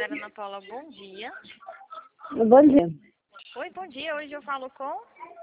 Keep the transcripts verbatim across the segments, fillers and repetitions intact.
Senhora Ana Paula, bom dia. Bom dia. Oi, bom dia. Hoje eu falo com...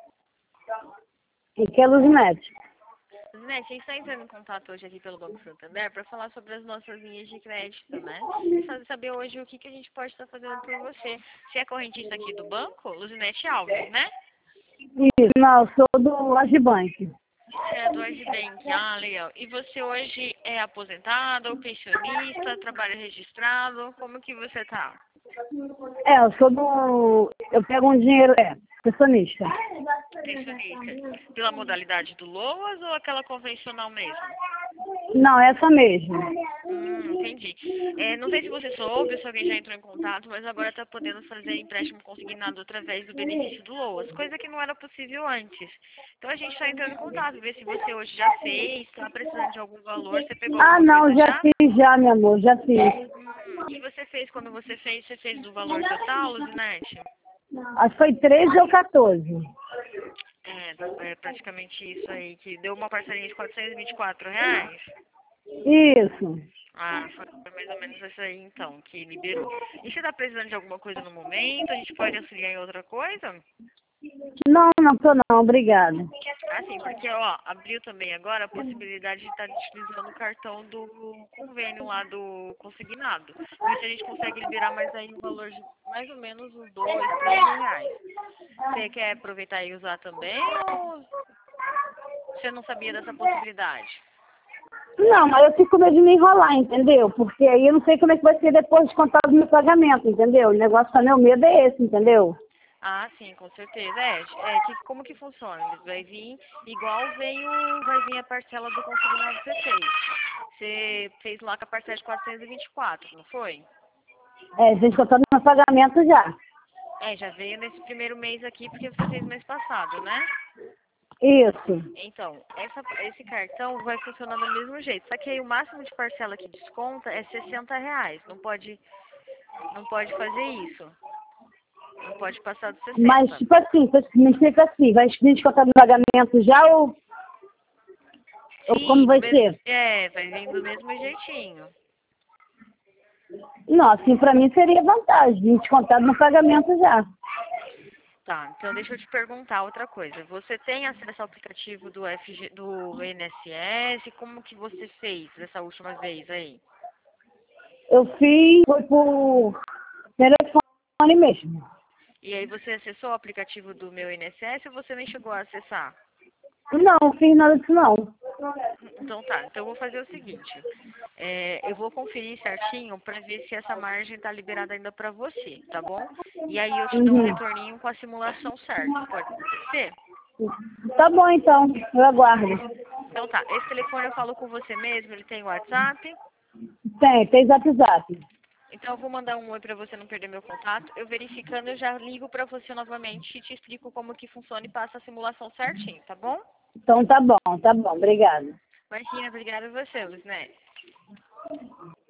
Aqui é Luzinete. Né, a gente está entrando em contato hoje aqui pelo Banco Santander para falar sobre as nossas linhas de crédito, né? E saber hoje o que, que a gente pode estar fazendo por você. Você é correntista aqui do banco? Luzinete Alves, né? Isso, não, eu sou do Agibank. Você é do Agibank, ah, legal. E você hoje é aposentado ou pensionista, trabalho registrado? Como que você tá? É, eu sou do... Eu pego um dinheiro... É, pensionista. Pensionista. Pela modalidade do LOAS ou aquela convencional mesmo? Não, essa mesmo. Hum, entendi. É, não sei se você soube, se alguém já entrou em contato, mas agora está podendo fazer empréstimo consignado através do benefício do LOAS, coisa que não era possível antes. Então a gente está entrando em contato, ver se você hoje já fez, está precisando de algum valor, você pegou Ah, alguma não, coisa já já? fiz já, meu amor, já fiz. Hum, e você fez, quando você fez, você fez do valor total, Luzinete? Acho que foi treze ou quatorze. É, é praticamente isso aí, que deu uma parcelinha de quatrocentos e vinte e quatro reais. Isso. Ah, foi mais ou menos isso aí então, que liberou. E você está precisando de alguma coisa no momento? A gente pode auxiliar em outra coisa? Não, não tô não, obrigada. Ah, sim, porque, ó, abriu também agora a possibilidade de estar utilizando o cartão do convênio lá do consignado. E isso a gente consegue liberar mais aí um valor de mais ou menos uns dois, três mil reais. Você quer aproveitar e usar também ou você não sabia dessa possibilidade? Não, mas eu fico com medo de me enrolar, entendeu? Porque aí eu não sei como é que vai ser depois de contar o meu pagamento, entendeu? O negócio também, o medo é esse, entendeu? Ah, sim, com certeza. É, é que, como que funciona? Ele vai vir igual vem o, vai vir a parcela do consignado que você fez. Você fez lá com a parcela de quatrocentos e vinte e quatro, não foi? É, gente, contando meu pagamento já. É, já veio nesse primeiro mês aqui porque você fez mês passado, né? Isso. Então, essa, esse cartão vai funcionar do mesmo jeito. Só que aí o máximo de parcela que desconta é sessenta reais. Não pode, não pode fazer isso. Não pode passar dos Mas, sessenta. tipo assim, me explica assim, vai descontar no pagamento já ou, ou como Sim, do vai mesmo, ser? é, vai vir do mesmo jeitinho. Não, assim, pra mim seria vantagem, descontado no pagamento já. Tá, então deixa eu te perguntar outra coisa. Você tem acesso ao aplicativo do F G, do I N S S? Como que você fez dessa última vez aí? Eu fiz, foi por telefone mesmo. E aí você acessou o aplicativo do meu I N S S ou você nem chegou a acessar? Não, não fiz nada disso não. Então tá, então eu vou fazer o seguinte. É, eu vou conferir certinho para ver se essa margem está liberada ainda para você, tá bom? E aí eu te dou um Uhum. retorninho com a simulação certa, pode ser? Tá bom então, eu aguardo. Então tá, esse telefone eu falo com você mesmo, ele tem WhatsApp? Tem, tem zap zap. Então eu vou mandar um oi para você não perder meu contato. Eu verificando, eu já ligo para você novamente e te explico como que funciona e passo a simulação certinho, tá bom? Então tá bom, tá bom, obrigada. Imagina, obrigada a você, Luzinete.